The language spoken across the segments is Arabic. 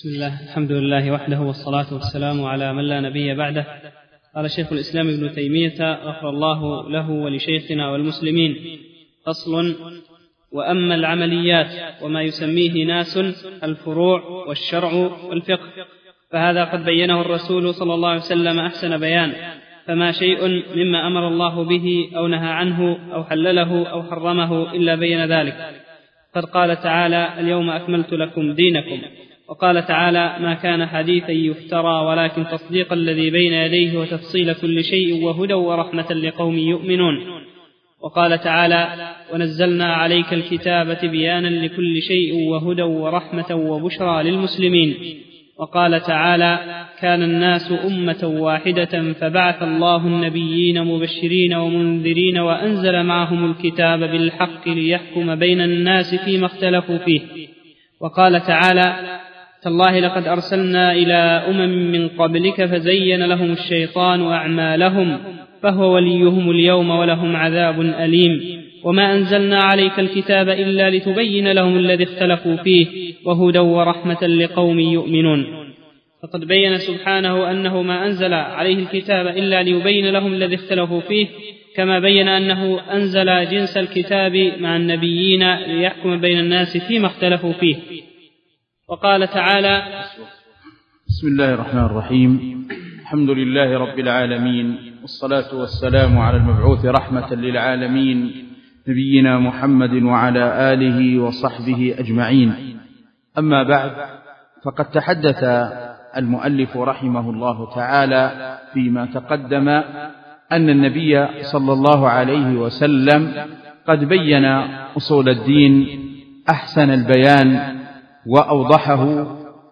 بسم الله، الحمد لله وحده والصلاة والسلام على من لا نبي بعده. قال شيخ الإسلام ابن تيمية غفر الله له ولشيخنا والمسلمين: فصل: وأما العمليات وما يسميه ناس الفروع والشرع والفقه فهذا قد بينه الرسول صلى الله عليه وسلم أحسن بيان، فما شيء مما أمر الله به أو نهى عنه أو حلله أو حرمه إلا بين ذلك. قد قال تعالى: اليوم أكملت لكم دينكم. وقال تعالى: ما كان حديثا يفترى ولكن تصديق الذي بين يديه وتفصيل كل شيء وهدى ورحمة لقوم يؤمنون. وقال تعالى: ونزلنا عليك الكتاب تبيانا لكل شيء وهدى ورحمة وبشرى للمسلمين. وقال تعالى: كان الناس أمة واحدة فبعث الله النبيين مبشرين ومنذرين وأنزل معهم الكتاب بالحق ليحكم بين الناس فيما اختلفوا فيه. وقال تعالى: تالله لقد أرسلنا إلى أمم من قبلك فزين لهم الشيطان أعمالهم فهو وليهم اليوم ولهم عذاب أليم. وما أنزلنا عليك الكتاب إلا لتبين لهم الذي اختلفوا فيه وهدى ورحمة لقوم يؤمنون. فقد بين سبحانه أنه ما أنزل عليه الكتاب إلا ليبين لهم الذي اختلفوا فيه، كما بين أنه أنزل جنس الكتاب مع النبيين ليحكم بين الناس فيما اختلفوا فيه. وقال تعالى: بسم الله الرحمن الرحيم. الحمد لله رب العالمين، والصلاة والسلام على المبعوث رحمة للعالمين نبينا محمد وعلى آله وصحبه أجمعين. أما بعد، فقد تحدث المؤلف رحمه الله تعالى فيما تقدم أن النبي صلى الله عليه وسلم قد بين أصول الدين أحسن البيان وأوضحه،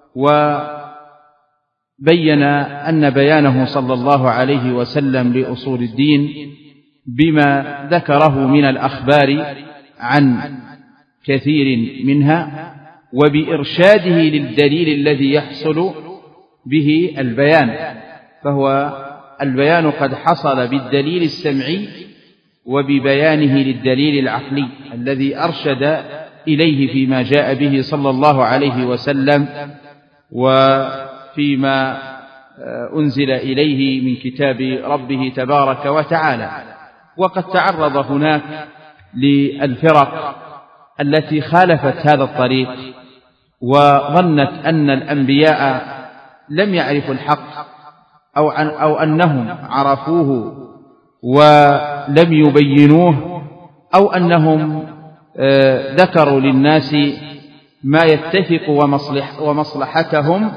وبين أن بيانه صلى الله عليه وسلم لأصول الدين بما ذكره من الأخبار عن كثير منها، وبإرشاده للدليل الذي يحصل به البيان، فهو البيان قد حصل بالدليل السمعي وببيانه للدليل العقلي الذي أرشد إليه فيما جاء به صلى الله عليه وسلم وفيما أنزل إليه من كتاب ربه تبارك وتعالى. وقد تعرض هناك للفرق التي خالفت هذا الطريق وظنت أن الأنبياء لم يعرفوا الحق أو أنهم عرفوه ولم يبينوه، أو أنهم ذكروا للناس ما يتفق ومصلحتهم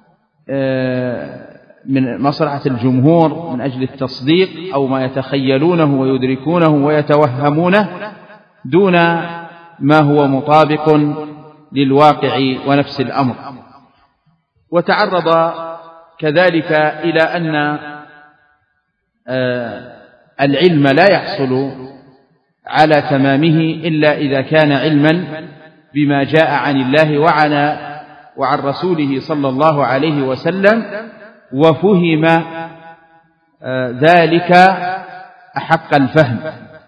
من مصلحة الجمهور من أجل التصديق، أو ما يتخيلونه ويدركونه ويتوهمونه دون ما هو مطابق للواقع ونفس الأمر. وتعرض كذلك إلى أن العلم لا يحصل على تمامه إلا إذا كان علما بما جاء عن الله وعن رسوله صلى الله عليه وسلم، وفهم ذلك أحق الفهم.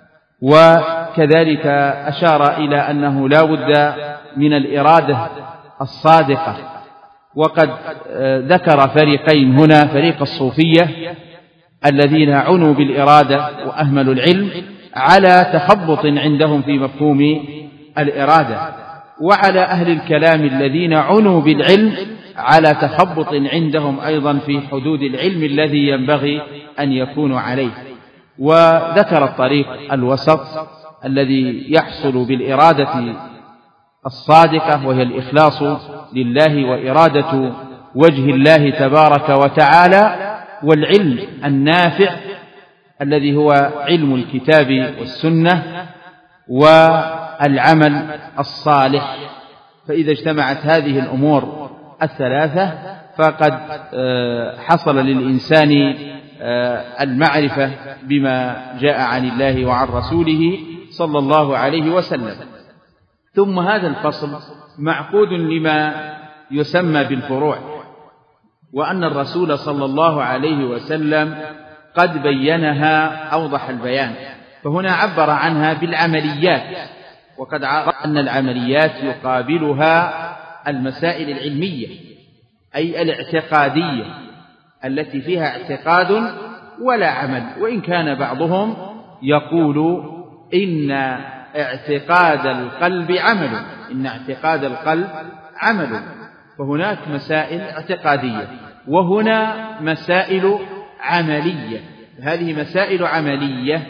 وكذلك أشار إلى أنه لا بد من الإرادة الصادقة. وقد ذكر فريقين هنا: فريق الصوفية الذين عنوا بالإرادة وأهملوا العلم على تخبط عندهم في مفهوم الإرادة، وعلى أهل الكلام الذين عنوا بالعلم على تخبط عندهم أيضا في حدود العلم الذي ينبغي أن يكونوا عليه. وذكر الطريق الوسط الذي يحصل بالإرادة الصادقة، وهي الإخلاص لله وإرادة وجه الله تبارك وتعالى، والعلم النافع الذي هو علم الكتاب والسنة، والعمل الصالح. فإذا اجتمعت هذه الأمور الثلاثة فقد حصل للإنسان المعرفة بما جاء عن الله وعن رسوله صلى الله عليه وسلم. ثم هذا الفصل معقود لما يسمى بالفروع، وأن الرسول صلى الله عليه وسلم قد بينها أوضح البيان، فهنا عبر عنها بالعمليات، وقد عرف أن العمليات يقابلها المسائل العلمية، أي الاعتقادية التي فيها اعتقاد ولا عمل، وإن كان بعضهم يقول إن اعتقاد القلب عمل، إن اعتقاد القلب عمل، فهناك مسائل اعتقادية وهنا مسائل عملية. هذه مسائل عملية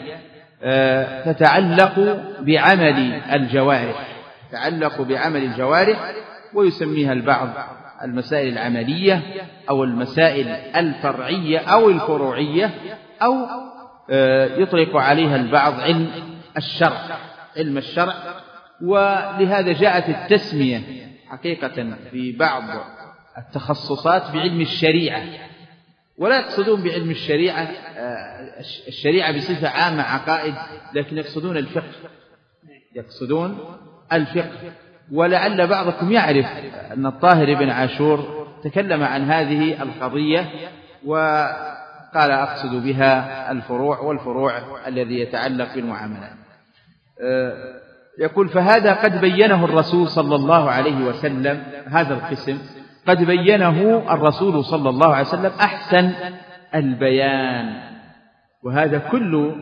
تتعلق بعمل الجوارح، ويسميها البعض المسائل العملية أو المسائل الفرعية أو الفروعية، أو يطلق عليها البعض علم الشرع. ولهذا جاءت التسمية حقيقة في بعض التخصصات بعلم الشريعة، ولا يقصدون بعلم الشريعة بصفة عامة عقائد، لكن يقصدون الفقه. ولعل بعضكم يعرف أن الطاهر بن عاشور تكلم عن هذه القضية وقال أقصد بها الفروع الذي يتعلق بالمعاملات. يقول: فهذا قد بينه الرسول صلى الله عليه وسلم، هذا القسم قد بينه الرسول صلى الله عليه وسلم أحسن البيان. وهذا كله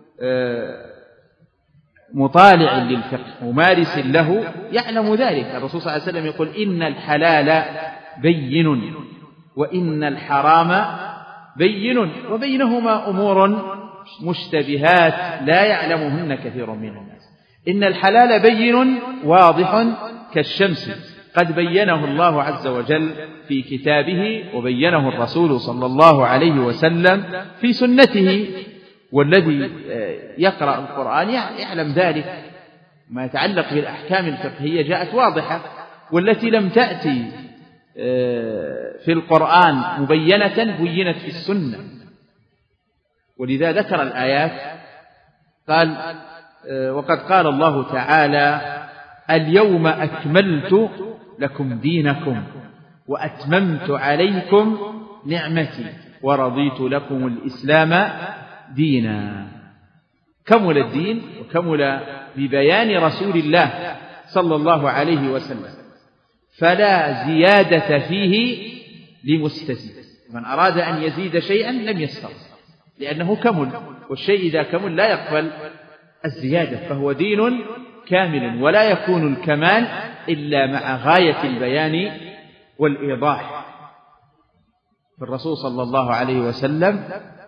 مطالع للفقه ممارس له يعلم ذلك. الرسول صلى الله عليه وسلم يقول: إن الحلال بين وإن الحرام بين وبينهما أمور مشتبهات لا يعلمهن كثير من الناس. إن الحلال بين واضح كالشمس، قد بينه الله عز وجل في كتابه وبينه الرسول صلى الله عليه وسلم في سنته، والذي يقرأ القرآن يعلم ذلك. ما يتعلق بالأحكام الفقهية جاءت واضحة، والتي لم تأتي في القرآن مبينة بينت في السنة. ولذا ذكر الآيات، قال: وقد قال الله تعالى: اليوم أكملت لكم دينكم وأتممت عليكم نعمتي ورضيت لكم الإسلام دينا. كمل الدين وكمل ببيان رسول الله صلى الله عليه وسلم، فلا زيادة فيه لمستزيد. من أراد أن يزيد شيئا لم يستطع، لأنه كمل، والشيء إذا كمل لا يقبل الزيادة، فهو دين كامل، ولا يكون الكمال إلا مع غاية البيان والإيضاح. فالرسول صلى الله عليه وسلم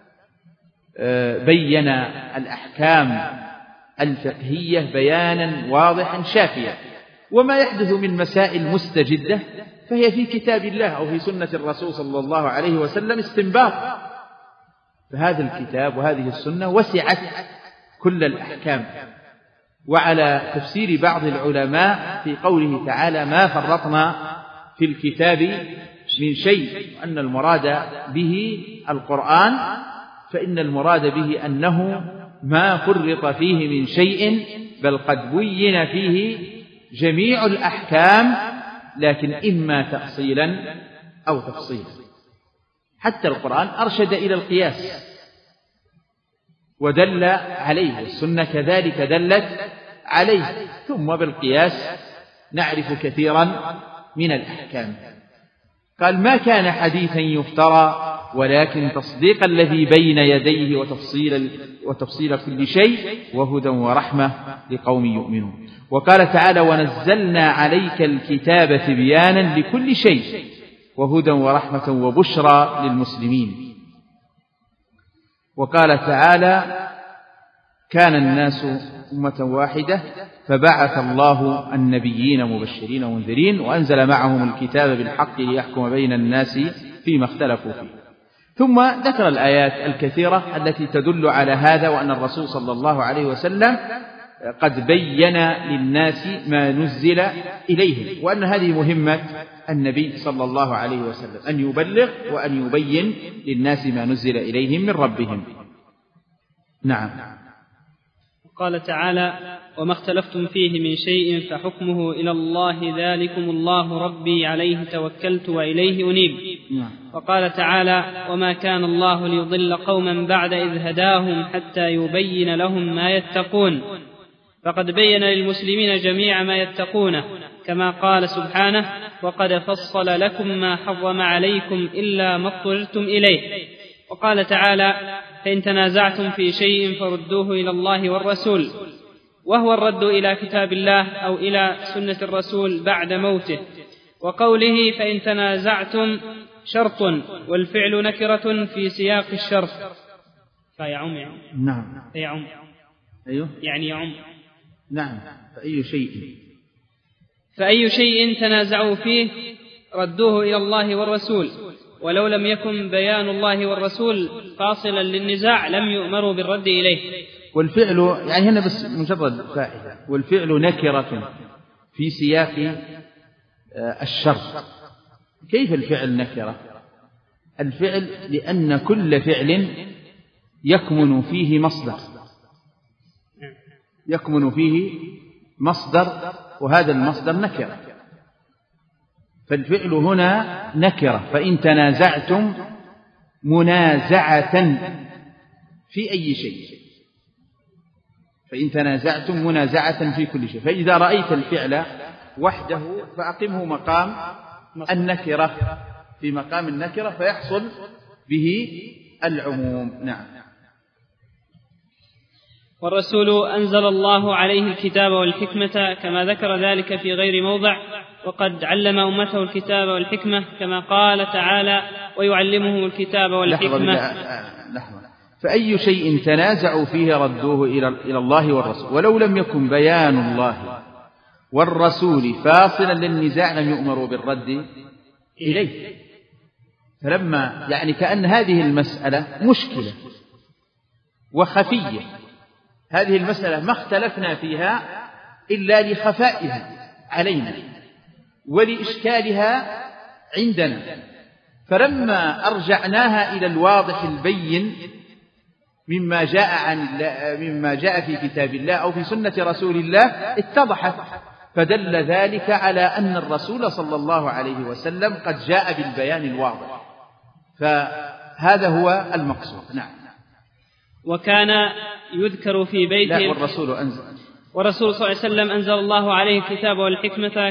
بين الأحكام الفقهية بيانا واضحا شافيا، وما يحدث من مسائل مستجدة فهي في كتاب الله أو في سنة الرسول صلى الله عليه وسلم استنباط. فهذا الكتاب وهذه السنة وسعت كل الأحكام. وعلى تفسير بعض العلماء في قوله تعالى: ما فرطنا في الكتاب من شيء، أن المراد به القرآن، فإن المراد به أنه ما فرط فيه من شيء، بل قد بين فيه جميع الأحكام، لكن إما تأصيلا أو تفصيلا. حتى القرآن أرشد إلى القياس ودل عليه، السنة كذلك دلت عليه، ثم بالقياس نعرف كثيرا من الأحكام. قال: ما كان حديثا يفترى ولكن تصديق الذي بين يديه وتفصيل كل شيء وهدى ورحمة لقوم يؤمنون. وقال تعالى: ونزلنا عليك الكتاب تبيانا لكل شيء وهدى ورحمة وبشرى للمسلمين. وقال تعالى: كان الناس أمة واحدة فبعث الله النبيين مبشرين ومنذرين وأنزل معهم الكتاب بالحق ليحكم بين الناس فيما اختلفوا فيه. ثم ذكر الآيات الكثيرة التي تدل على هذا، وأن الرسول صلى الله عليه وسلم قد بين للناس ما نزل إليهم، وأن هذه مهمة النبي صلى الله عليه وسلم، أن يبلغ وأن يبين للناس ما نزل إليهم من ربهم. نعم. قال تعالى: وما اختلفتم فيه من شيء فحكمه إلى الله ذلكم الله ربي عليه توكلت وإليه أنيب. وقال تعالى: وما كان الله ليضل قوما بعد إذ هداهم حتى يبين لهم ما يتقون، فقد بين للمسلمين جميع ما يتقونه، كما قال سبحانه: وقد فصل لكم ما حرم عليكم إلا ما اضطررتم إليه. وقال تعالى: فإن تنازعتم في شيء فردوه إلى الله والرسول، وهو الرد إلى كتاب الله أو إلى سنة الرسول بعد موته. وقوله فإن تنازعتم شرط، والفعل نكرة في سياق الشرط فيعم. نعم. فيعم. أيوه. يعني يعم. نعم. فأي شيء تنازعوا فيه ردوه إلى الله والرسول، ولو لم يكن بيان الله والرسول فاصلا للنزاع لم يؤمروا بالرد إليه. والفعل يعني هنا بس مجرد فائدة، والفعل نكرة في سياق الشرط. كيف الفعل نكرة؟ الفعل لأن كل فعل يكمن فيه مصدر، وهذا المصدر نكرة، فالفعل هنا نكرة. فإن تنازعتم منازعة في أي شيء، فإن تنازعتم منازعة في كل شيء، فإذا رأيت الفعل وحده فأقمه مقام النكرة، في مقام النكرة فيحصل به العموم. نعم. والرسول أنزل الله عليه الكتاب والحكمة كما ذكر ذلك في غير موضع، وقد علم أمته الكتاب والحكمة كما قال تعالى: ويعلمهم الكتاب والحكمة. لحظة. فأي شيء تنازعوا فيه ردوه إلى الله والرسول، ولو لم يكن بيان الله والرسول فاصلا للنزاع لم يؤمروا بالرد إليه. فلما يعني كأن هذه المسألة مشكلة وخفية، هذه المسألة ما اختلفنا فيها إلا لخفائها علينا ولإشكالها عندنا، فلما أرجعناها إلى الواضح البين مما جاء في كتاب الله أو في سنة رسول الله اتضحت، فدل ذلك على أن الرسول صلى الله عليه وسلم قد جاء بالبيان الواضح، فهذا هو المقصود. نعم. وكان يذكر في بيته والرسول صلى الله عليه وسلم أنزل الله عليه الكتاب والحكمة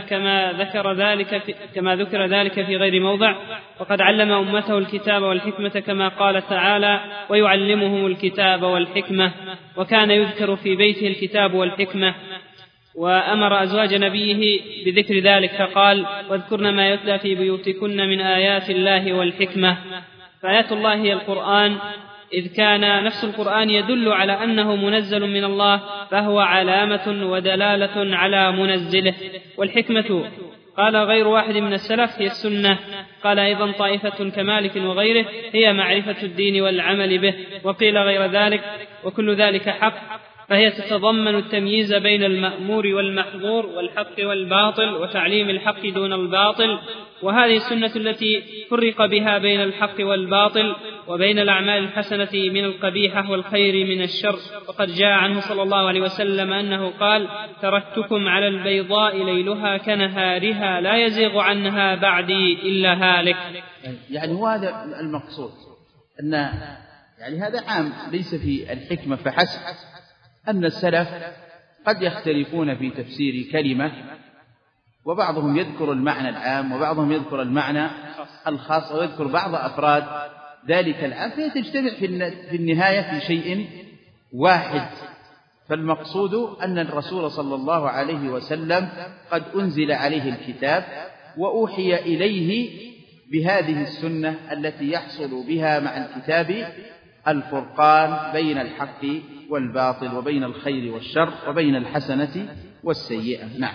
كما ذكر ذلك في غير موضع، وقد علم أمته الكتاب والحكمة كما قال تعالى: ويعلمهم الكتاب والحكمة. وكان يذكر في بيته الكتاب والحكمة، وأمر أزواج نبيه بذكر ذلك فقال: واذكرن ما يتلى في بيوتكن من آيات الله والحكمة. فآيات الله هي القرآن، إذ كان نفس القرآن يدل على أنه منزل من الله، فهو علامة ودلالة على منزله. والحكمة قال غير واحد من السلف هي السنة، قال أيضا طائفة كمالك وغيره هي معرفة الدين والعمل به، وقيل غير ذلك، وكل ذلك حق، فهي تتضمن التمييز بين المأمور والمحظور والحق والباطل وتعليم الحق دون الباطل. وهذه السنة التي فرق بها بين الحق والباطل وبين الأعمال الحسنة من القبيحة والخير من الشر. وقد جاء عنه صلى الله عليه وسلم أنه قال: تركتكم على البيضاء ليلها كنهارها لا يزيغ عنها بعدي إلا هالك. يعني هو هذا المقصود، أن يعني هذا عام ليس في الحكمة فحسب، أن السلف قد يختلفون في تفسير كلمة، وبعضهم يذكر المعنى العام وبعضهم يذكر المعنى الخاص ويذكر بعض أفراد ذلك العام، فتجتمع في النهاية في شيء واحد. فالمقصود أن الرسول صلى الله عليه وسلم قد أنزل عليه الكتاب وأوحي إليه بهذه السنة التي يحصل بها مع الكتاب الفرقان بين الحق والباطل وبين الخير والشر وبين الحسنة والسيئة. نعم.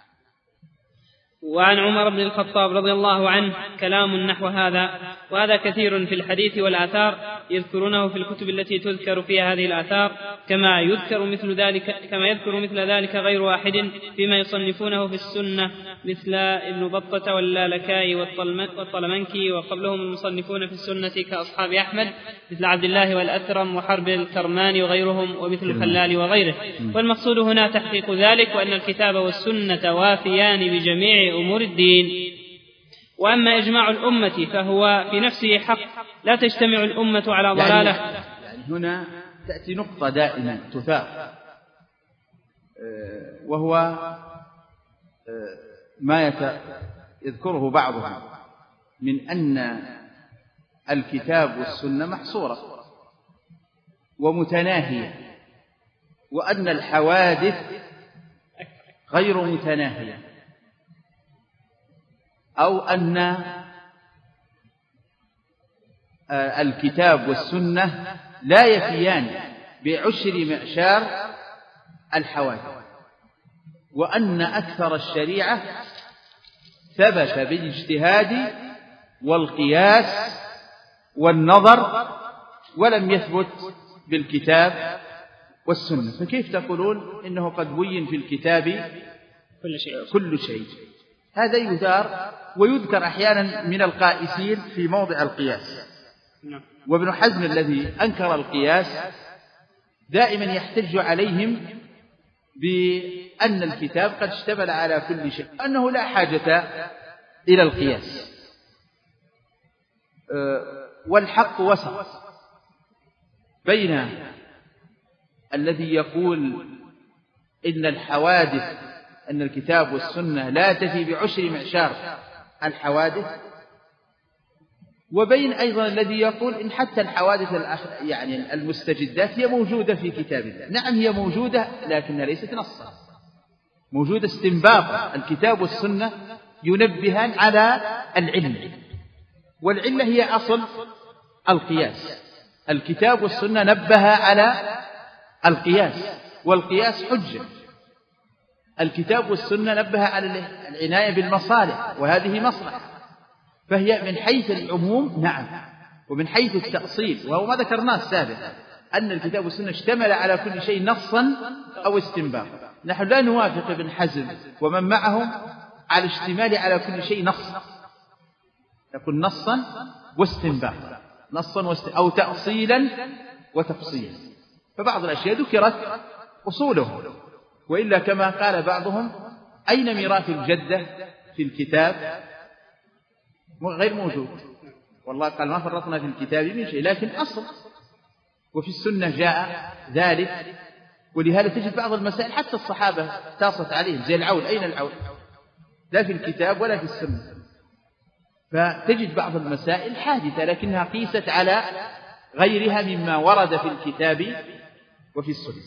وعن عمر بن الخطاب رضي الله عنه كلام نحو هذا، وهذا كثير في الحديث والآثار، يذكرونه في الكتب التي تذكر فيها هذه الآثار، كما يذكر مثل ذلك غير واحد فيما يصنفونه في السنة، مثل ابن بطة واللالكائي والطلمنكي، وقبلهم المصنفون في السنة كأصحاب أحمد مثل عبد الله والأثرم وحرب الكرماني وغيرهم، ومثل الخلال وغيره. والمقصود هنا تحقيق ذلك، وأن الكتاب والسنة وافيان بجميع أمور الدين. وأما إجماع الأمة فهو في نفسه حق، لا تجتمع الأمة على ضلالة. يعني هنا تأتي نقطة دائما تثار، وهو ما يذكره بعضهم من أن الكتاب والسنة محصورة ومتناهية، وأن الحوادث غير متناهية، أو أن الكتاب والسنة لا يفيان بعشر معشار الحوادث، وأن أكثر الشريعة ثبت بالاجتهاد والقياس والنظر ولم يثبت بالكتاب والسنة. فكيف تقولون إنه قد بين في الكتاب كل شيء؟ هذا يثار ويذكر أحيانا من القائسين في موضع القياس. وابن حزم الذي أنكر القياس دائما يحتج عليهم بأن الكتاب قد اشتمل على كل شيء، أنه لا حاجة إلى القياس. والحق وسط بين الذي يقول إن الحوادث، أن الكتاب والسنة لا تفي بعشر معشار الحوادث، وبين أيضا الذي يقول إن حتى الحوادث يعني المستجدات هي موجودة في كتاب الله. نعم هي موجودة، لكنها ليست نصا، موجودة استنباطا. الكتاب والسنة ينبهان على العلة، والعلة هي أصل القياس. الكتاب والسنة نبه على القياس، والقياس حجة. الكتاب والسنة نبه على العناية بالمصالح، وهذه مصلحة، فهي من حيث العموم نعم، ومن حيث التأصيل، وهو ما ذكرناه سابقا أن الكتاب والسنة اشتمل على كل شيء نصا أو استنباطا. نحن لا نوافق ابن حزم ومن معهم على الاشتمال على كل شيء نصا، يكون نصا واستنباطا، نصا أو تأصيلا وتفصيلا. فبعض الأشياء ذكرت أصوله، وإلا كما قال بعضهم أين ميراث الجدة في الكتاب؟ غير موجود. والله قال ما فرطنا في الكتاب من شيء، لكن أصل. وفي السنة جاء ذلك، ولهذا تجد بعض المسائل حتى الصحابة تاصت عليهم زي العول. أين العول؟ لا في الكتاب ولا في السنة. فتجد بعض المسائل حادثة لكنها قيست على غيرها مما ورد في الكتاب وفي السنة،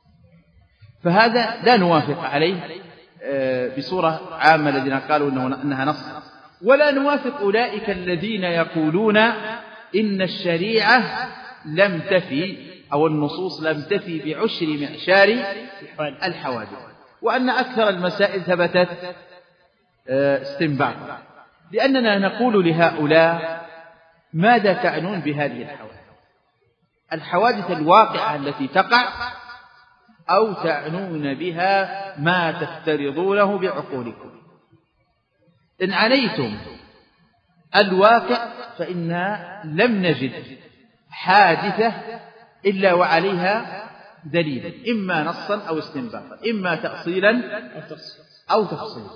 فهذا لا نوافق عليه بصورة عامة الذين قالوا أنها نص. ولا نوافق أولئك الذين يقولون إن الشريعة لم تفي أو النصوص لم تفي بعشر معشار الحوادث، وأن أكثر المسائل ثبتت استنباطا. لأننا نقول لهؤلاء ماذا تعنون بهذه الحوادث؟ الحوادث الواقعة التي تقع، أو تعنون بها ما تفترضونه بعقولكم؟ إن عنيتم الواقع فإنا لم نجد حادثة إلا وعليها دليل، إما نصا أو استنباطا، إما تأصيلا أو تفصيلا.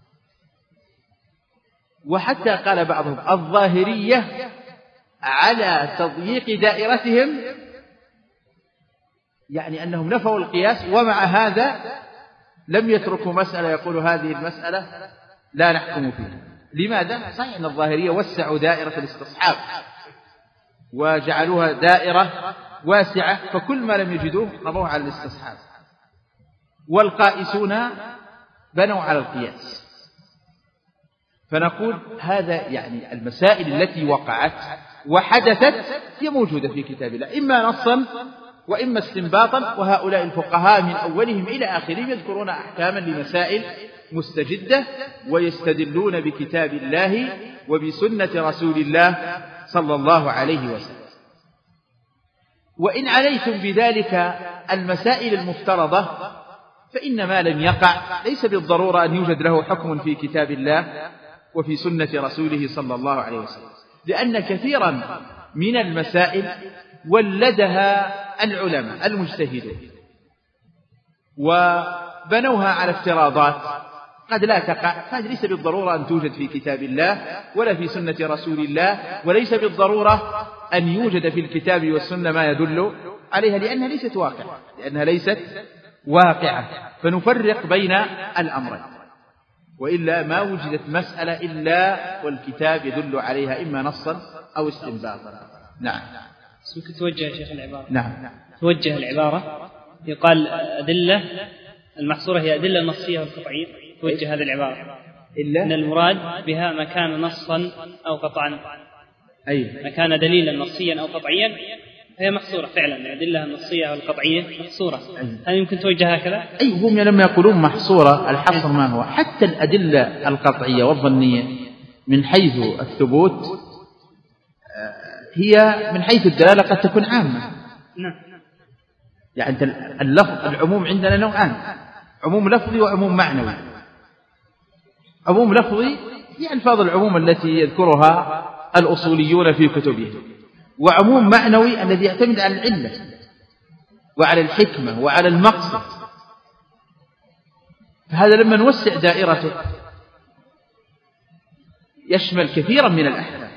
وحتى قال بعضهم الظاهرية على تضييق دائرتهم، يعني أنهم نفوا القياس ومع هذا لم يتركوا مسألة يقولوا هذه المسألة لا نحكم فيها. لماذا؟ صحيح أن الظاهرية وسعوا دائرة الاستصحاب وجعلوها دائرة واسعة، فكل ما لم يجدوه رموه على الاستصحاب، والقائسون بنوا على القياس. فنقول هذا يعني المسائل التي وقعت وحدثت هي موجودة في كتاب الله، إما نصا وإما استنباطا. وهؤلاء الفقهاء من أولهم إلى آخرهم يذكرون أحكاما لمسائل مستجدة، ويستدلون بكتاب الله وبسنة رسول الله صلى الله عليه وسلم. وإن عليتم بذلك المسائل المفترضة فإن ما لم يقع ليس بالضرورة أن يوجد له حكم في كتاب الله وفي سنة رسوله صلى الله عليه وسلم، لأن كثيرا من المسائل ولدها العلماء المجتهدون وبنوها على افتراضات قد لا تقع، هذه ليس بالضرورة أن توجد في كتاب الله ولا في سنة رسول الله، وليس بالضرورة أن يوجد في الكتاب والسنة ما يدل عليها، لأنها ليست واقعة، فنفرق بين الأمرين. وإلا ما وجدت مسألة إلا والكتاب يدل عليها إما نصا أو استنباطا. نعم. ممكن توجه يا شيخ العبارة؟ نعم. توجه العبارة، يقال أدلة المحصورة هي أدلة نصية والقطعية، توجه هذه العبارة إلا أن المراد بها ما كان نصا أو قطعا، أي ما كان دليلا نصيا أو قطعيا هي محصورة فعلا، الأدلة النصية والقطعية محصورة. هل يمكن توجه هكذا؟ أي هم لما يقولون محصورة الحصر ما هو؟ حتى الأدلة القطعية والظنية من حيث الثبوت هي من حيث الدلالة قد تكون عامة. نعم. يعني العموم عندنا نوعان، عموم لفظي وعموم معنوي. عموم لفظي هي ألفاظ العموم التي يذكرها الأصوليون في كتبهم، وعموم معنوي الذي يعتمد على العلة وعلى الحكمة وعلى المقصد. فهذا لما نوسع دائرته يشمل كثيرا من الأحكام.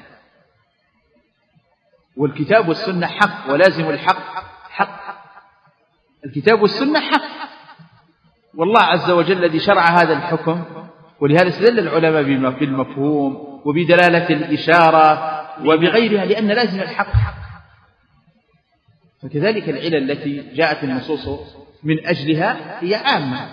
والكتاب والسنة حق، ولازم الحق حق. الكتاب والسنة حق، والله عز وجل الذي شرع هذا الحكم، ولهذا استدل العلماء بالمفهوم وبدلالة الإشارة وبغيرها، لأن لازم الحق حق. فكذلك العلل التي جاءت النصوص من أجلها هي عامة.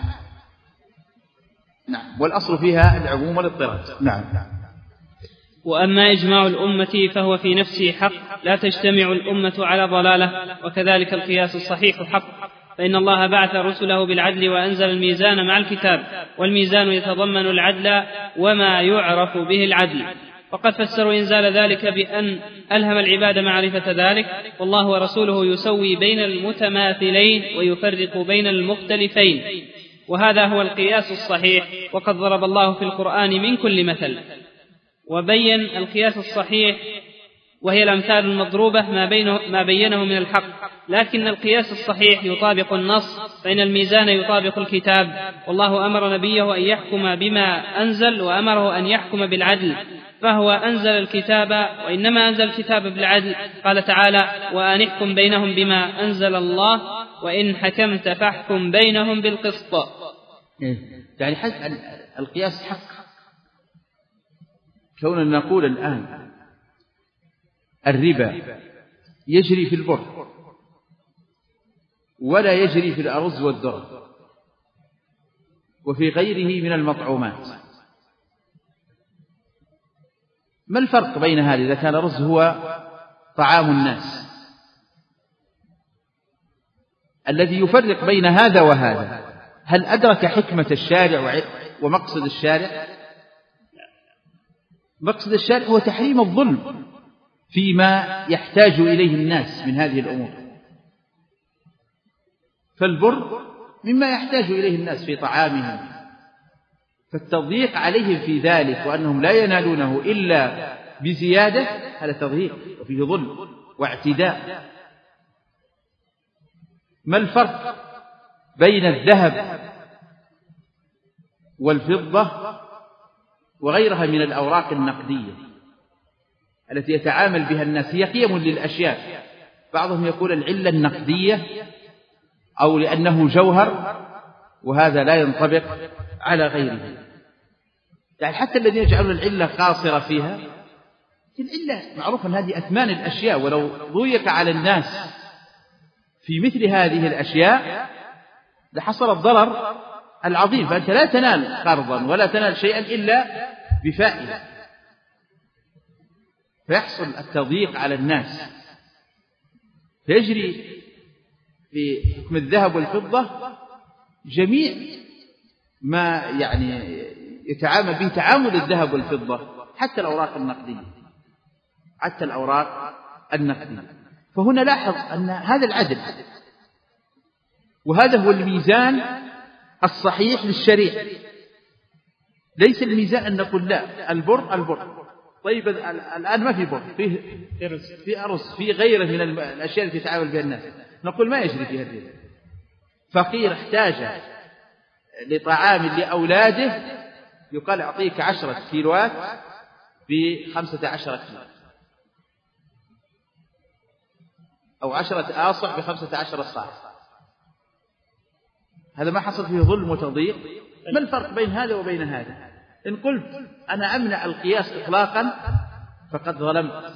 نعم. والأصل فيها العموم والاضطراد. نعم. وأما إجماع الأمة فهو في نفسه حق، لا تجتمع الأمة على ضلالة. وكذلك القياس الصحيح حق، فإن الله بعث رسله بالعدل وأنزل الميزان مع الكتاب، والميزان يتضمن العدل وما يعرف به العدل. وقد فسروا إنزال ذلك بأن ألهم العباد معرفة ذلك، والله ورسوله يسوي بين المتماثلين ويفرق بين المختلفين، وهذا هو القياس الصحيح. وقد ضرب الله في القرآن من كل مثل وبين القياس الصحيح، وهي الأمثال المضروبة ما بينه من الحق. لكن القياس الصحيح يطابق النص، فإن الميزان يطابق الكتاب، والله أمر نبيه أن يحكم بما أنزل وأمره أن يحكم بالعدل، فهو أنزل الكتاب، وإنما أنزل الكتاب بالعدل. قال تعالى: وأن احكم بينهم بما أنزل الله وإن حكمت فاحكم بينهم بالقسط. يعني القياس حق. كوننا نقول الآن الربا يجري في البر ولا يجري في الأرز والذرة وفي غيره من المطعومات، ما الفرق بين هذا إذا كان الرز هو طعام الناس؟ الذي يفرق بين هذا وهذا هل أدرك حكمة الشارع ومقصد الشارع؟ مقصد الشارع هو تحريم الظلم فيما يحتاج إليه الناس من هذه الأمور، فالبر مما يحتاج إليه الناس في طعامهم، فالتضييق عليهم في ذلك وأنهم لا ينالونه إلا بزيادة هذا تضييق وفيه ظلم واعتداء. ما الفرق بين الذهب والفضة وغيرها من الأوراق النقدية التي يتعامل بها الناس؟ هي قيم للأشياء، بعضهم يقول العلة النقدية أو لأنه جوهر، وهذا لا ينطبق على غيره. يعني حتى الذين يجعلون العلة قاصرة فيها، العلة معروف أن هذه أثمان الأشياء، ولو ضيق على الناس في مثل هذه الأشياء لحصل الضرر العظيم. فأنت لا تنال قرضا ولا تنال شيئا إلا بفائدة، فيحصل التضييق على الناس، فيجري في حكم الذهب والفضة جميع ما يعني يتعامل به تعامل الذهب والفضة، حتى الأوراق النقدية، حتى الأوراق النقدية. فهنا لاحظ أن هذا العدل، وهذا هو الميزان الصحيح للشريعة. ليس الميزان أن نقول لا البر طيب الآن ما في بر، في أرز، في غيره من الأشياء التي يتعامل بها الناس، نقول ما يجري فيها الربا. فقير احتاج لطعام لأولاده، يقال أعطيك 10 كيلوات ب15 كيلو، أو 10 آصع ب15 صاع. هذا ما حصل فيه ظلم وتضييق؟ ما الفرق بين هذا وبين هذا؟ إن قلت أنا أمنع القياس إطلاقا فقد ظلمت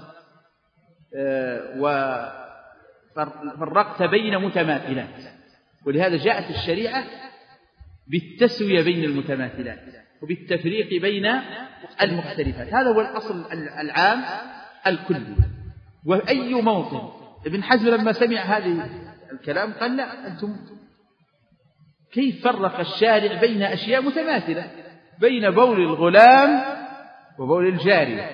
وفرقت بين متماثلات. ولهذا جاءت الشريعة بالتسوية بين المتماثلات وبالتفريق بين المختلفات. هذا هو الأصل العام الكلي. وأي موطن ابن حزم لما سمع هذه الكلام قال لا، أنتم كيف فرق الشارع بين أشياء متماثلة، بين بول الغلام وبول الجارية؟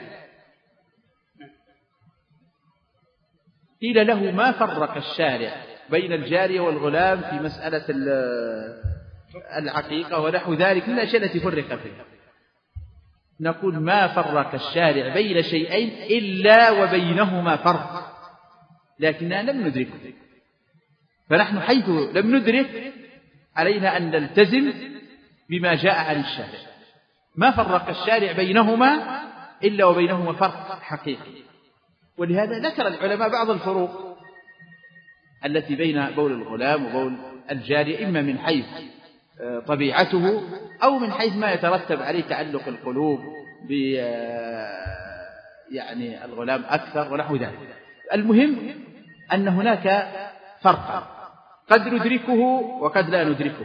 قيل له ما فرق الشارع بين الجارية والغلام في مسألة العقيقة ونحو ذلك من الأشياء التي فرق فيها. نقول ما فرق الشارع بين شيئين إلا وبينهما فرق، لكننا لم ندركه. فنحن حيث لم ندرك علينا أن نلتزم بما جاء عن الشارع. ما فرق الشارع بينهما إلا وبينهما فرق حقيقي. ولهذا ذكر العلماء بعض الفروق التي بين بول الغلام وبول الجارية، إما من حيث طبيعته أو من حيث ما يترتب عليه تعلق القلوب يعني الغلام أكثر ونحو ذلك. المهم أن هناك فرقا قد ندركه وقد لا ندركه،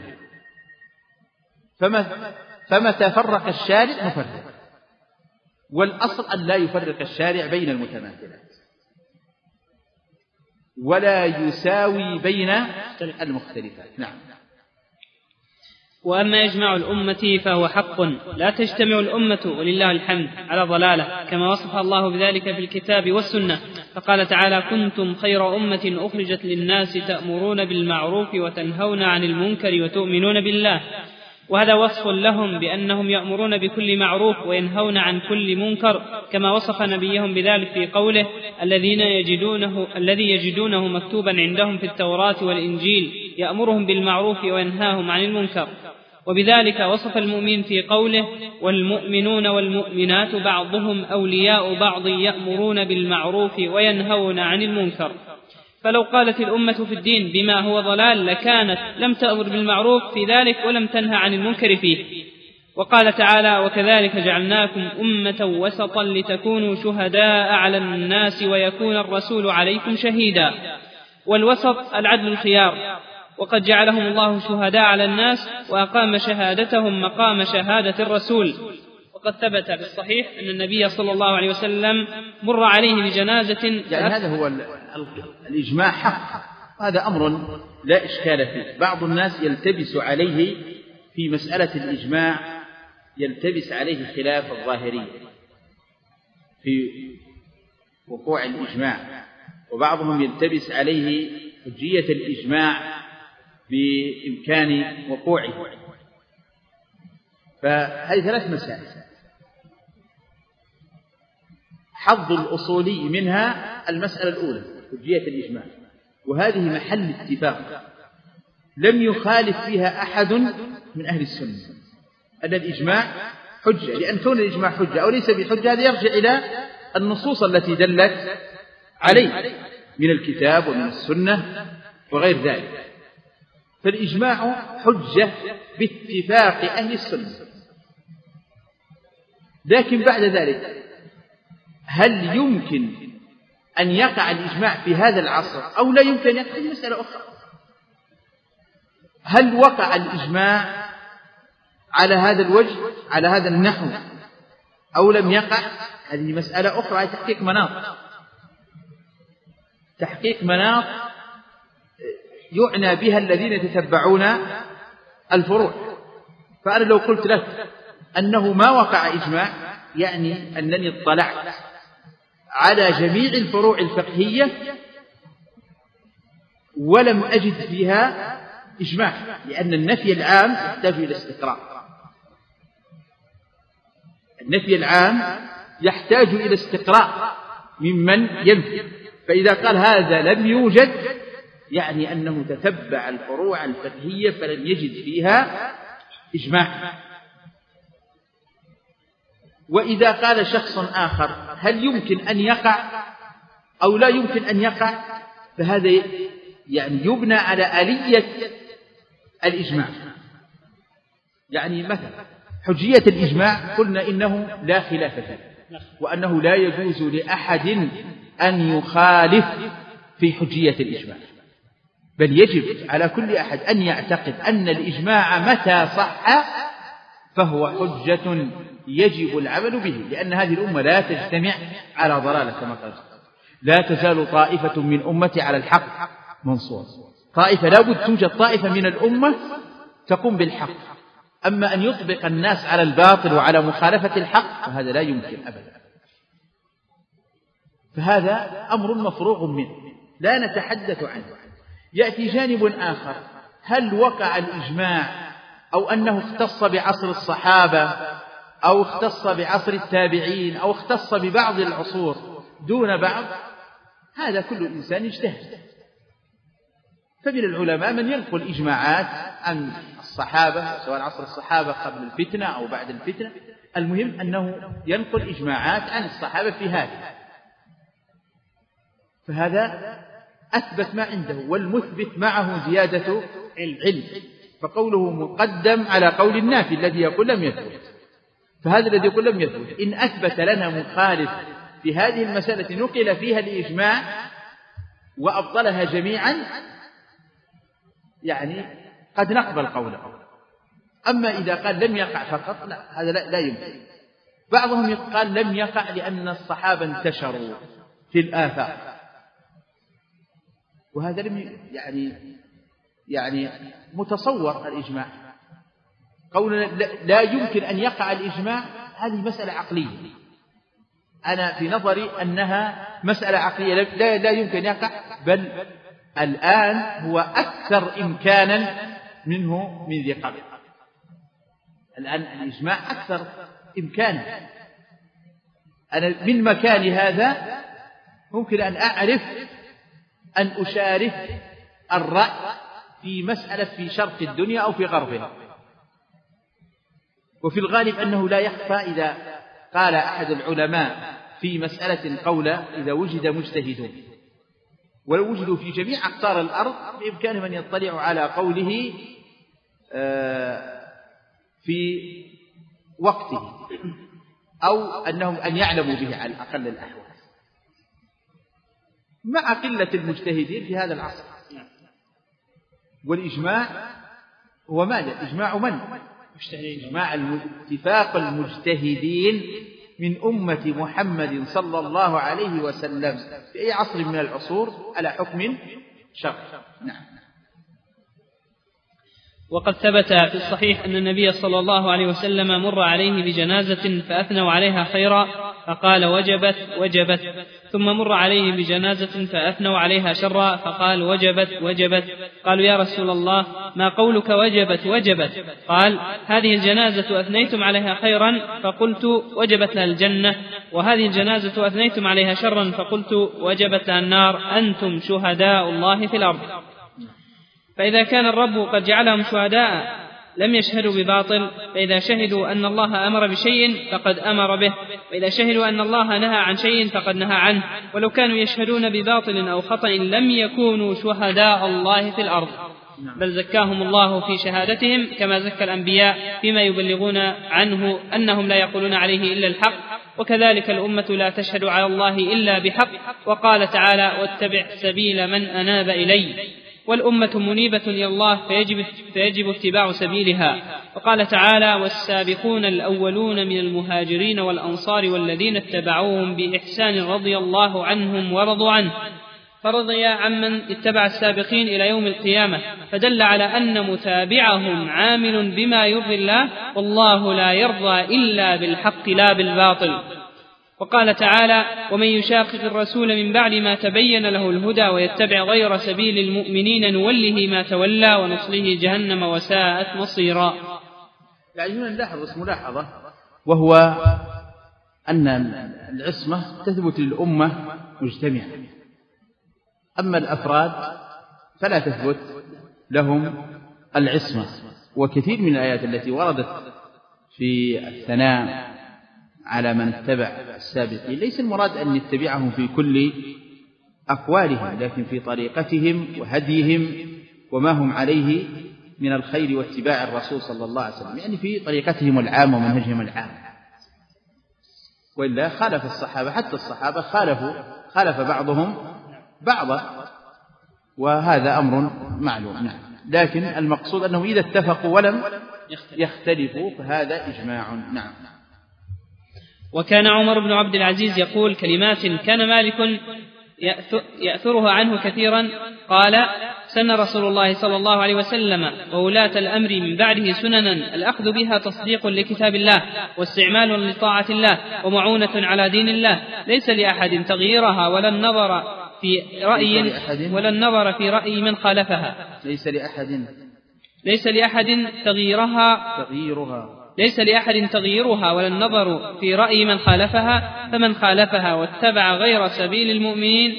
فمتى فرق الشارع نفرق، والأصل أن لا يفرق الشارع بين المتماثلات ولا يساوي بين المختلفات. نعم. وأما إجماع الأمة فهو حق، لا تجتمع الأمة ولله الحمد على ضلالة، كما وصف الله بذلك في الكتاب والسنة، فقال تعالى: كنتم خير أمة أخرجت للناس تأمرون بالمعروف وتنهون عن المنكر وتؤمنون بالله. وهذا وصف لهم بأنهم يأمرون بكل معروف وينهون عن كل منكر، كما وصف نبيهم بذلك في قوله: الذي يجدونه مكتوبا عندهم في التوراة والإنجيل يأمرهم بالمعروف وينهاهم عن المنكر. وبذلك وصف المؤمن في قوله: والمؤمنون والمؤمنات بعضهم أولياء بعض يأمرون بالمعروف وينهون عن المنكر. فلو قالت الأمة في الدين بما هو ضلال لكانت لم تأمر بالمعروف في ذلك ولم تنهى عن المنكر فيه. وقال تعالى: وكذلك جعلناكم أمة وسطا لتكونوا شهداء على الناس ويكون الرسول عليكم شهيدا. والوسط العدل الخيار، وقد جعلهم الله شهداء على الناس وأقام شهادتهم مقام شهادة الرسول. وقد ثبت بالصحيح أن النبي صلى الله عليه وسلم مر عليه بجنازة، يعني هذا هو الإجماع حق، هذا أمر لا إشكال فيه. بعض الناس يلتبس عليه في مسألة الإجماع، يلتبس عليه خلاف الظاهرية في وقوع الإجماع، وبعضهم يلتبس عليه حجية الإجماع بإمكان وقوعه. فهذه ثلاث مسائل. حظ الأصولي منها المسألة الأولى حجية الإجماع، وهذه محل اتفاق لم يخالف فيها أحد من أهل السنة أن الإجماع حجة، لأن كون الإجماع حجة أو ليس بحجة هذا يرجع إلى النصوص التي دلت عليه من الكتاب ومن السنة وغير ذلك. فالإجماع حجة باتفاق أهل السنة. لكن بعد ذلك هل يمكن أن يقع الإجماع في هذا العصر أو لا يمكن أن يقع؟ مسألة أخرى. هل وقع الإجماع على هذا الوجه على هذا النحو أو لم يقع؟ هذه مسألة أخرى، تحقيق مناط. تحقيق مناط يعنى بها الذين يتتبعون الفروع. فأنا لو قلت لك أنه ما وقع إجماع يعني أنني اطلعت على جميع الفروع الفقهية ولم أجد فيها إجماع، لأن النفي العام يحتاج إلى استقراء. النفي العام يحتاج إلى استقراء ممن ينفي، فإذا قال هذا لم يوجد يعني أنه تتبع الفروع الفقهية فلم يجد فيها إجماع. وإذا قال شخص آخر هل يمكن أن يقع أو لا يمكن أن يقع، فهذا يعني يبنى على آلية الإجماع. يعني مثلا حجية الإجماع قلنا إنه لا خلاف فيه، وأنه لا يجوز لأحد أن يخالف في حجية الإجماع، بل يجب على كل أحد أن يعتقد أن الإجماع متى صح فهو حجة يجب العمل به، لأن هذه الأمة لا تجتمع على ضلالة كما قال، لا تزال طائفة من أمتي على الحق منصور. طائفة لا بد توجد طائفة من الأمة تقوم بالحق، أما أن يطبق الناس على الباطل وعلى مخالفة الحق فهذا لا يمكن أبدا. فهذا أمر مفروغ منه لا نتحدث عنه. يأتي جانب آخر، هل وقع الإجماع أو أنه اختص بعصر الصحابة أو اختص بعصر التابعين أو اختص ببعض العصور دون بعض؟ هذا كل إنسان يجتهد. فمن العلماء من ينقل إجماعات عن الصحابة سواء عصر الصحابة قبل الفتنة أو بعد الفتنة، المهم أنه ينقل إجماعات عن الصحابة في هذا، فهذا أثبت ما عنده، والمثبت معه زيادة العلم، فقوله مقدم على قول النافي الذي يقول لم يثبت. فهذا الذي يقول لم يثبت إن أثبت لنا مخالف في هذه المسألة نقل فيها الإجماع وأبطلها جميعا يعني قد نقبل قوله. أما إذا قال لم يقع فقط لا، هذا لا يمكن. بعضهم قال لم يقع لأن الصحابة انتشروا في الآفاق، وهذا لم يعني متصور الإجماع. قولنا لا يمكن أن يقع الإجماع هذه مسألة عقلية، أنا في نظري أنها مسألة عقلية لا يمكن يقع، بل الآن هو أكثر إمكانا منه من ذي قبل. الآن الإجماع أكثر إمكانا. أنا من مكان هذا ممكن أن أعرف أن أشارك الرأي في مسألة في شرق الدنيا أو في غربها، وفي الغالب أنه لا يخفى إذا قال أحد العلماء في مسألة قولا إذا وجد مجتهدون ولو وجدوا في جميع أقطار الأرض بإمكانهم أن يطلعوا على قوله في وقته، أو أنهم أن يعلموا به على أقل الأحوال، مع قلة المجتهدين في هذا العصر. والإجماع هو ماذا؟ إجماع من؟ إجماع اتفاق المجتهدين من أمة محمد صلى الله عليه وسلم في أي عصر من العصور على حكم شرعي. نعم. وقد ثبت في الصحيح أن النبي صلى الله عليه وسلم مر عليه بجنازة فأثنوا عليها خيرا فقال وجبت وجبت، ثم مر عليه بجنازة فأثنوا عليها شرا فقال وجبت وجبت. قالوا يا رسول الله ما قولك وجبت وجبت؟ قال هذه الجنازة أثنيتم عليها خيرا فقلت وجبت لها الجنة، وهذه الجنازة أثنيتم عليها شرا فقلت وجبت لها النار، أنتم شهداء الله في الأرض. فإذا كان الرب قد جعلهم شهداء لم يشهدوا بباطل، فإذا شهدوا أن الله أمر بشيء فقد أمر به، وإذا شهدوا أن الله نهى عن شيء فقد نهى عنه، ولو كانوا يشهدون بباطل أو خطأ لم يكونوا شهداء الله في الأرض، بل زكاهم الله في شهادتهم كما زكى الأنبياء فيما يبلغون عنه أنهم لا يقولون عليه إلا الحق، وكذلك الأمة لا تشهد على الله إلا بحق. وقال تعالى واتبع سبيل من أناب إلي، والأمة منيبة إلى الله فيجب اتباع سبيلها. وقال تعالى والسابقون الأولون من المهاجرين والأنصار والذين اتبعوهم بإحسان رضي الله عنهم ورضوا عنه، فرضي عمن اتبع السابقين إلى يوم القيامة، فدل على أن متابعهم عامل بما يرضي الله، والله لا يرضى إلا بالحق لا بالباطل. وقال تعالى ومن يشاقق الرسول من بعد ما تبين له الهدى ويتبع غير سبيل المؤمنين نوله ما تولى ونصله جهنم وساءت مصيرا. يعني هنا نلاحظ ملاحظة، وهو أن العصمة تثبت للأمة مجتمعة، أما الأفراد فلا تثبت لهم العصمة. وكثير من الآيات التي وردت في الثناء على من اتبع السابقين ليس المراد أن نتبعهم في كل أقوالهم، لكن في طريقتهم وهديهم وما هم عليه من الخير واتباع الرسول صلى الله عليه وسلم، يعني في طريقتهم العامة ومنهجهم العام. وإلا خالف الصحابة، حتى الصحابة خالف بعضهم بعضا، وهذا أمر معلوم. نعم. لكن المقصود أنهم إذا اتفقوا ولم يختلفوا فهذا إجماع. نعم. وكان عمر بن عبد العزيز يقول كلمات كان مالك يأثرها عنه كثيرا. قال: سن رسول الله صلى الله عليه وسلم وولاة الأمر من بعده سننا الأخذ بها تصديق لكتاب الله واستعمال لطاعة الله ومعونة على دين الله، ليس لأحد تغييرها ولا النظر في رأي من خالفها. ليس لأحد تغييرها ولا النظر في رأي من خالفها، فمن خالفها واتبع غير سبيل المؤمنين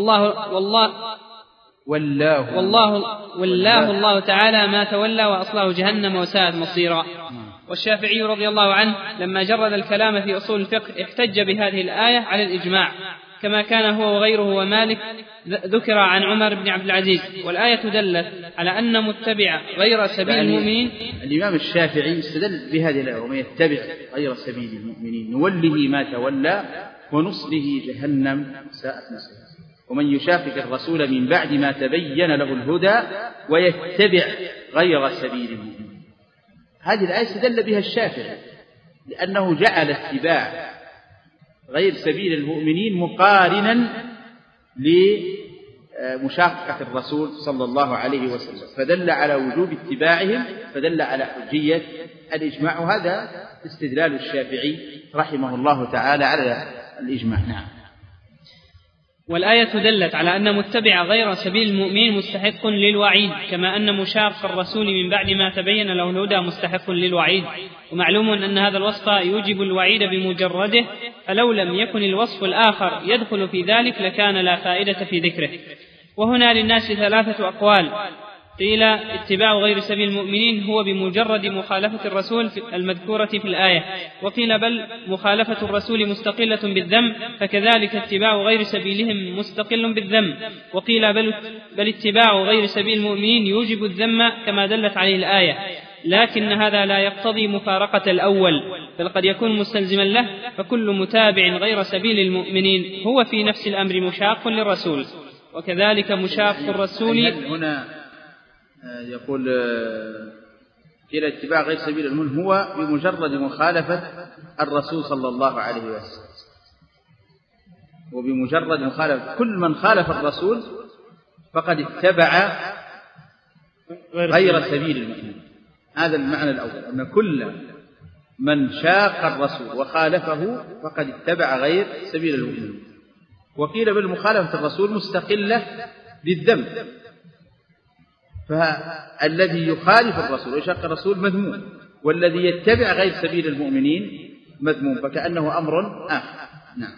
والله تعالى ما تولى وأصله جهنم وساءت مصيرا. والشافعي رضي الله عنه لما جرد الكلام في أصول الفقه احتج بهذه الآية على الإجماع، كما كان هو وغيره ومالك ذكر عن عمر بن عبد العزيز. والآية دلت على أن متبع غير سبيل المؤمنين. الإمام الشافعي استدل بهذه الآية: ومن يتبع غير سبيل المؤمنين نوله ما تولى ونصله جهنم ساءت مصيرا، ومن يشاقق الرسول من بعد ما تبين له الهدى ويتبع غير سبيل المؤمنين. هذه الآية استدل بها الشافعي لأنه جعل اتباع غير سبيل المؤمنين مقارنا لمشاقة الرسول صلى الله عليه وسلم، فدل على وجوب اتباعهم، فدل على حجية الإجماع. وهذا استدلال الشافعي رحمه الله تعالى على الإجماع. نعم. والآية دلت على أن متبع غير سبيل المؤمنين مستحق للوعيد، كما أن مشاق الرسول من بعد ما تبين له الهدى مستحق للوعيد. ومعلوم أن هذا الوصف يوجب الوعيد بمجرده، فلو لم يكن الوصف الآخر يدخل في ذلك لكان لا فائدة في ذكره. وهنا للناس ثلاثة أقوال: قيل اتباع غير سبيل المؤمنين هو بمجرد مخالفة الرسول المذكورة في الآية، وقيل بل مخالفة الرسول مستقلة بالذم، فكذلك اتباع غير سبيلهم مستقل بالذم، وقيل بل اتباع غير سبيل المؤمنين يوجب الذم كما دلت عليه الآية، لكن هذا لا يقتضي مفارقة الأول، بل قد يكون مستلزما له، فكل متابع غير سبيل المؤمنين هو في نفس الأمر مشاق للرسول، وكذلك مشاق الرسول. هنا يقول إلى اتباع غير سبيل المؤمنين هو بمجرد مخالفة الرسول صلى الله عليه وسلم، وبمجرد مخالفة كل من خالف الرسول فقد اتبع غير سبيل المؤمنين. هذا المعنى الأول، أن كل من شاق الرسول وخالفه فقد اتبع غير سبيل المؤمنين. وقيل بالمخالفة الرسول مستقلة بالذنب، فالذي يخالف الرسول ويشاق الرسول مذموم، والذي يتبع غير سبيل المؤمنين مذموم، فكأنه أمر آخر. نعم.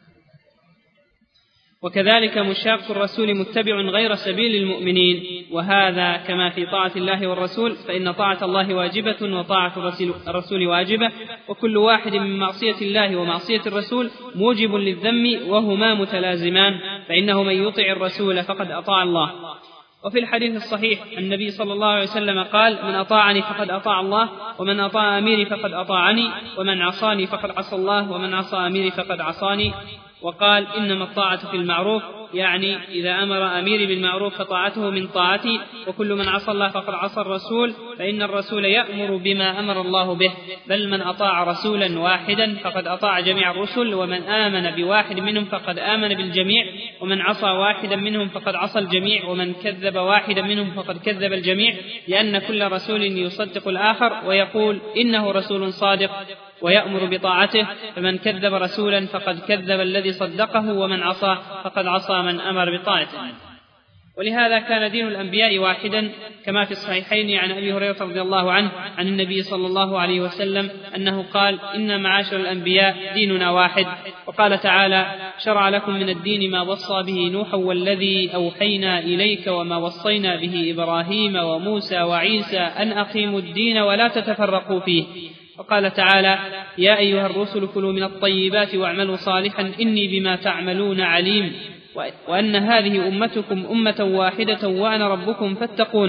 وكذلك مشاق الرسول متبع غير سبيل المؤمنين، وهذا كما في طاعة الله والرسول، فإن طاعة الله واجبة وطاعة الرسول واجبة، وكل واحد من معصية الله ومعصية الرسول موجب للذم، وهما متلازمان، فإنه من يطع الرسول فقد أطاع الله. وفي الحديث الصحيح النبي صلى الله عليه وسلم قال: من أطاعني فقد أطاع الله، ومن أطاع أميري فقد أطاعني، ومن عصاني فقد عصى الله، ومن عصى أميري فقد عصاني. وقال: إنما الطاعة في المعروف، يعني إذا أمر أميري بالمعروف فطاعته من طاعتي، وكل من عصى الله فقد عصى الرسول، فإن الرسول يأمر بما أمر الله به، بل من أطاع رسولا واحدا فقد أطاع جميع الرسل، ومن آمن بواحد منهم فقد آمن بالجميع، ومن عصى واحدا منهم فقد عصى الجميع، ومن كذب واحدا منهم فقد كذب الجميع، لأن كل رسول يصدق الآخر ويقول إنه رسول صادق ويأمر بطاعته، فمن كذب رسولا فقد كذب الذي صدقه، ومن عصى فقد عصى من أمر بطاعته. ولهذا كان دين الأنبياء واحدا، كما في الصحيحين عن أبي هريرة رضي الله عنه عن النبي صلى الله عليه وسلم أنه قال: إن معاشر الأنبياء ديننا واحد. وقال تعالى: شرع لكم من الدين ما وصى به نوحا والذي أوحينا إليك وما وصينا به إبراهيم وموسى وعيسى أن أقيموا الدين ولا تتفرقوا فيه. وقال تعالى: يا أيها الرسل كلوا من الطيبات واعملوا صالحا إني بما تعملون عليم، وأن هذه أمتكم أمة واحدة وأنا ربكم فاتقون،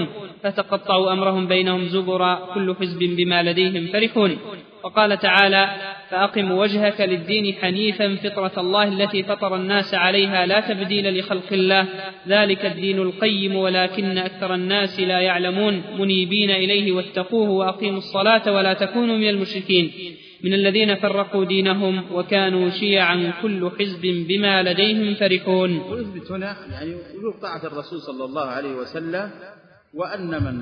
فتقطعوا أمرهم بينهم زبرا كل حزب بما لديهم فرحون. وقال تعالى: فأقم وجهك للدين حنيفا فطرة الله التي فطر الناس عليها لا تبديل لخلق الله ذلك الدين القيم ولكن أكثر الناس لا يعلمون منيبين إليه واتقوه وأقيموا الصلاة ولا تكونوا من المشركين من الذين فرقوا دينهم وكانوا شيعا كل حزب بما لديهم فرحون. ويثبت هنا يعني وجوب طاعة الرسول صلى الله عليه وسلم، وأن من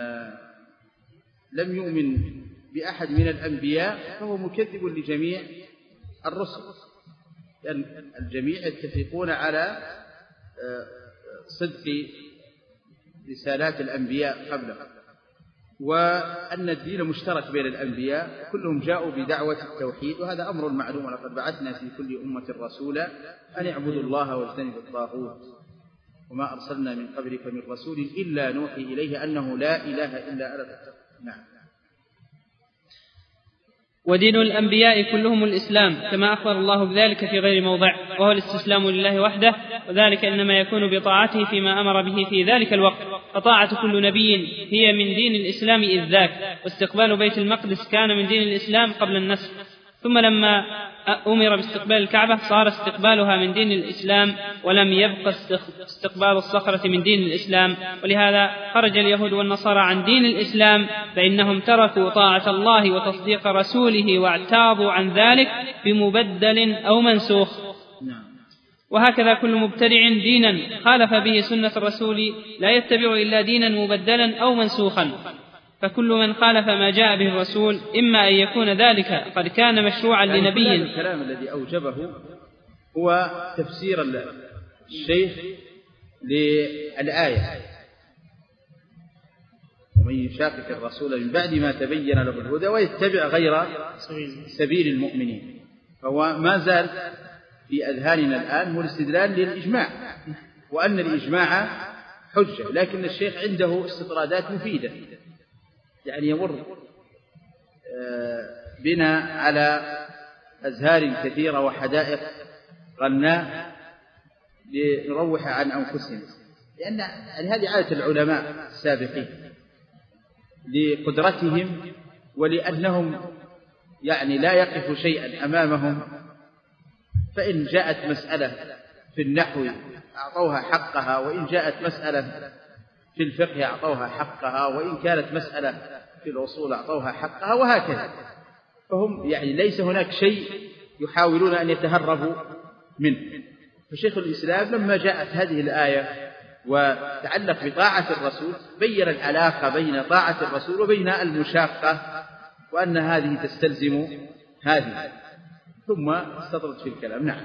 لم يؤمن بأحد من الأنبياء فهو مكذب لجميع الرسل، لأن الجميع يتفقون على صدق رسالات الأنبياء قبله، وأن الدين مشترك بين الأنبياء كلهم جاءوا بدعوة التوحيد، وهذا أمر معلوم. ولقد بعثنا في كل أمة رسولا أن اعبدوا الله واجتنبوا الطاغوت وما أرسلنا من قبلك من رسول إلا نوحي إليه أنه لا إله إلا أنا فاتقون. نعم. ودين الأنبياء كلهم الإسلام كما أخبر الله بذلك في غير موضع، وهو الاستسلام لله وحده، وذلك إنما يكون بطاعته فيما أمر به في ذلك الوقت. فطاعة كل نبي هي من دين الإسلام إذ ذاك، واستقبال بيت المقدس كان من دين الإسلام قبل النسخ، ثم لما أمر باستقبال الكعبة صار استقبالها من دين الإسلام، ولم يبق استقبال الصخرة من دين الإسلام. ولهذا خرج اليهود والنصارى عن دين الإسلام، فإنهم تركوا طاعة الله وتصديق رسوله واعتاضوا عن ذلك بمبدل أو منسوخ. وهكذا كل مبتدع دينا خالف به سنة الرسول لا يتبع إلا دينا مبدلا أو منسوخا. فكل من خالف ما جاء به الرسول إما أن يكون ذلك قد كان مشروعا لنبي. الكلام الذي أوجبه هو تفسير الشيخ للآية: ومن يشاقق الرسول من بعد ما تبين له الهدى ويتبع غير سبيل المؤمنين. فهو ما زال في أذهاننا الآن هو الاستدلال للإجماع، وأن الإجماع حجة، لكن الشيخ عنده استطرادات مفيدة، يعني يمر بنا على أزهار كثيرة وحدائق غناء لنروح عن أنفسنا، لأن هذه عادة العلماء السابقين لقدرتهم، ولأنهم يعني لا يقف شيئا أمامهم، فإن جاءت مسألة في النحو أعطوها حقها، وإن جاءت مسألة في الفقه أعطوها حقها، وإن كانت مسألة في الأصول أعطوها حقها، وهكذا. فهم يعني ليس هناك شيء يحاولون أن يتهربوا منه. فشيخ الإسلام لما جاءت هذه الآية وتعلق بطاعة الرسول بين العلاقة بين طاعة الرسول وبين المشاقة، وأن هذه تستلزم هذه، ثم استطرد في الكلام. نعم.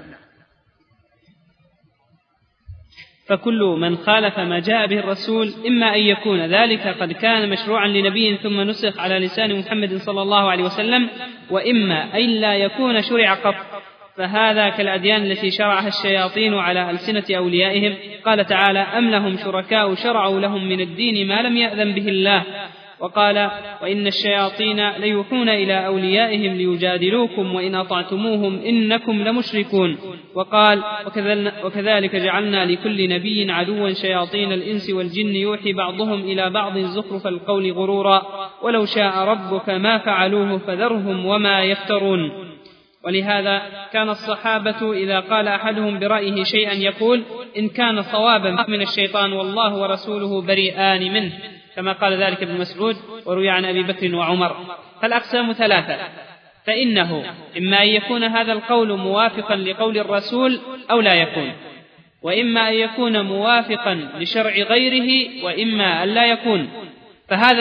فكل من خالف ما جاء به الرسول إما أن يكون ذلك قد كان مشروعا لنبي ثم نسخ على لسان محمد صلى الله عليه وسلم، وإما أن لا يكون شرع قط، فهذا كالأديان التي شرعها الشياطين على ألسنة أوليائهم. قال تعالى: أم لهم شركاء شرعوا لهم من الدين ما لم يأذن به الله. وقال: وإن الشياطين ليوحون إلى أوليائهم ليجادلوكم وإن أطعتموهم إنكم لمشركون. وقال: وكذلك جعلنا لكل نبي عدوا شياطين الإنس والجن يوحي بعضهم إلى بعض زخرف القول غرورا ولو شاء ربك ما فعلوه فذرهم وما يفترون. ولهذا كان الصحابة إذا قال أحدهم برأيه شيئا يقول: إن كان صوابا من الشيطان والله ورسوله بريئان منه، كما قال ذلك ابن مسعود وروي عن أبي بكر وعمر. فالأقسام ثلاثة، فإنه إما أن يكون هذا القول موافقا لقول الرسول أو لا يكون، وإما أن يكون موافقا لشرع غيره، وإما أن لا يكون. فهذا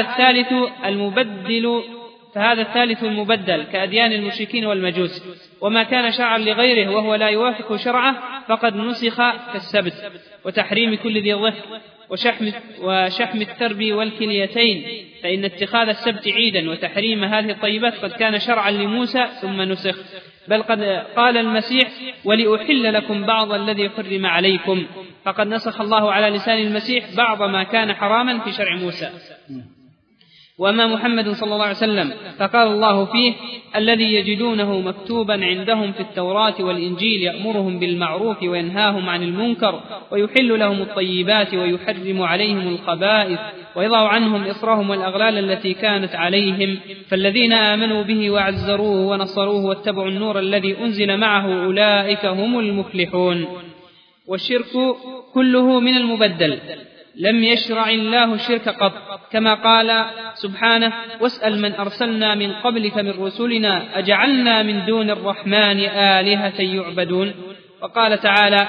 الثالث المبدل كأديان المشركين والمجوس. وما كان شرعا لغيره وهو لا يوافق شرعه فقد نسخ كالسبت وتحريم كل ذي ظفر وشحم الترب والكليتين، فإن اتخاذ السبت عيدا وتحريم هذه الطيبات قد كان شرعا لموسى ثم نسخ. بل قد قال المسيح: ولأحل لكم بعض الذي حرم عليكم، فقد نسخ الله على لسان المسيح بعض ما كان حراما في شرع موسى. وأما محمد صلى الله عليه وسلم فقال الله فيه: الذي يجدونه مكتوبا عندهم في التوراة والإنجيل يأمرهم بالمعروف وينهاهم عن المنكر ويحل لهم الطيبات ويحرم عليهم الخبائث ويضع عنهم إصرهم والأغلال التي كانت عليهم، فالذين آمنوا به وعزروه ونصروه واتبعوا النور الذي أنزل معه أولئك هم المفلحون. والشرك كله من المبدل، لم يشرع الله الشرك قط، كما قال سبحانه: واسأل من أرسلنا من قبلك من رسلنا أجعلنا من دون الرحمن آلهة يعبدون. وقال تعالى: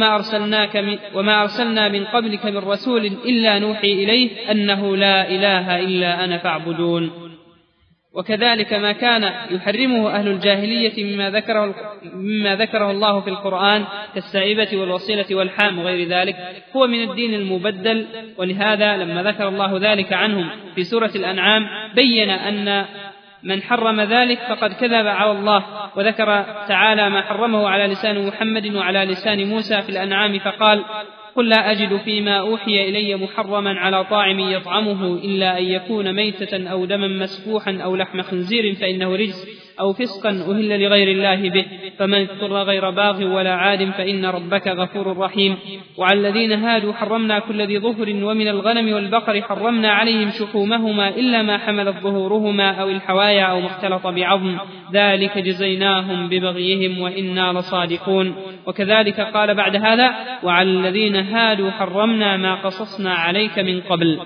وما أرسلنا من قبلك من رسول إلا نوحي إليه أنه لا إله إلا أنا فاعبدون. وكذلك ما كان يحرمه أهل الجاهلية مما ذكره الله في القرآن كالسائبة والوصيلة والحام وغير ذلك هو من الدين المبدل. ولهذا لما ذكر الله ذلك عنهم في سورة الأنعام بين أن من حرم ذلك فقد كذب على الله، وذكر تعالى ما حرمه على لسان محمد وعلى لسان موسى في الأنعام فقال: قل لا أجد فيما أوحي إلي محرما على طاعم يطعمه إلا أن يكون ميتة أو دما مسفوحا أو لحم خنزير فإنه رجس أو فسقا أهل لغير الله به، فمن اضطر غير باغ ولا عاد فإن ربك غفور رحيم. وعلى الذين هادوا حرمنا كل ذي ظفر، ومن الغنم والبقر حرمنا عليهم شحومهما إلا ما حملت ظهورهما أو الحوايا أو ما اختلط بعظم، ذلك جزيناهم ببغيهم وإنا لصادقون. وكذلك قال بعد هذا: وعلى الذين هادوا حرمنا ما قصصنا عليك من قبل.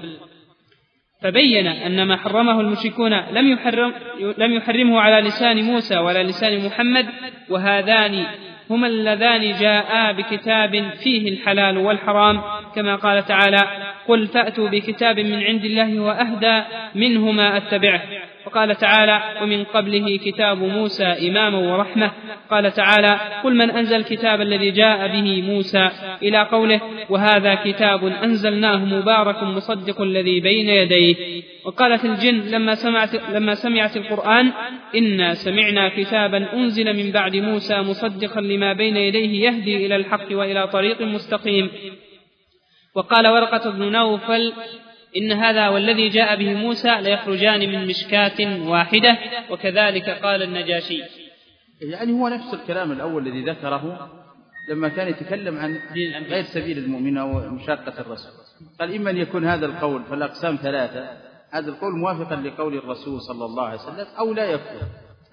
فبين أن ما حرمه المشركون لم يحرمه على لسان موسى ولا لسان محمد، وهذان هما اللذان جاءا بكتاب فيه الحلال والحرام، كما قال تعالى: قل فأتوا بكتاب من عند الله وأهدى منه ما أتبعه. وقال تعالى: ومن قبله كتاب موسى إماما ورحمة. قال تعالى: قل من أنزل الكتاب الذي جاء به موسى، إلى قوله: وهذا كتاب أنزلناه مبارك مصدق الذي بين يديه. وقالت الجن لما سمعت القرآن: إنا سمعنا كتابا أنزل من بعد موسى مصدقا لما بين يديه يهدي إلى الحق وإلى طريق مستقيم. وقال ورقة بن نوفل: إن هذا والذي جاء به موسى ليخرجان من مشكاة واحدة. وكذلك قال النجاشي. يعني هو نفس الكلام الأول الذي ذكره لما كان يتكلم عن غير سبيل المؤمن أو مشاقة الرسول، قال: إما أن يكون هذا القول فالأقسام ثلاثة، هذا القول موافقا لقول الرسول صلى الله عليه وسلم أو لا يكون،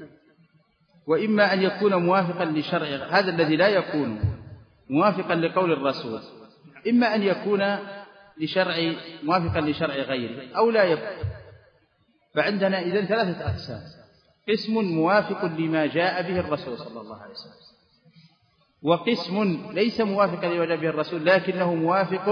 وإما أن يكون موافقا لشرع، هذا الذي لا يكون موافقا لقول الرسول، إما أن يكون موافقا لشرع غيره أو لا يكون. فعندنا إذن ثلاثة أقسام: قسم موافق لما جاء به الرسول صلى الله عليه وسلم، وقسم ليس موافقا لما جاء به الرسول لكنه موافق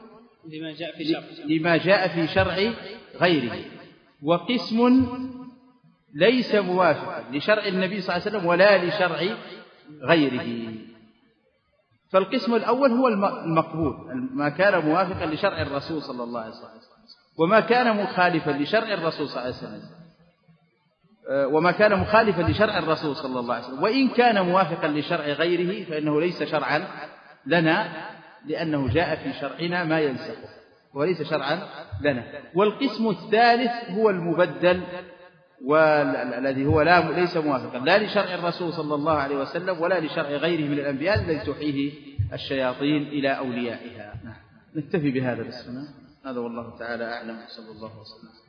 لما جاء في شرع غيره، وقسم ليس موافقا لشرع النبي صلى الله عليه وسلم ولا لشرع غيره. فالقسم الأول هو المقبول، ما كان موافقا لشرع الرسول صلى الله عليه وسلم، وما كان مخالفا لشرع الرسول صلى الله عليه وسلم، وما كان مخالفا لشرع الرسول صلى الله عليه وسلم، وإن كان موافقا لشرع غيره فإنه ليس شرعا لنا، لأنه جاء في شرعنا ما ينسخه وليس شرعا لنا. والقسم الثالث هو المبدل، والذي هو ليس موافقا لا لشرع الرسول صلى الله عليه وسلم ولا لشرع غيره من الأنبياء الذي تحيه الشياطين إلى أوليائها. نكتفي بهذا الاسم، هذا والله تعالى أعلم، صلى الله وسلم.